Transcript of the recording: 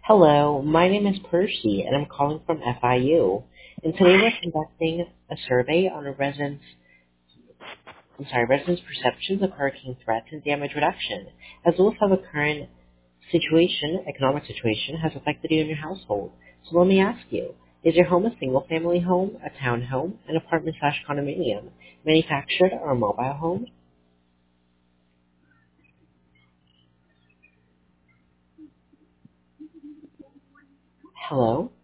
Hello, my name is Percy, and I'm calling from FIU. And today we're conducting a survey on residents' perceptions of hurricane threats and damage reduction, as well as how the current economic situation, has affected you and your household. So let me ask you, is your home a single-family home, a townhome, an apartment/condominium, manufactured, or a mobile home? Hello?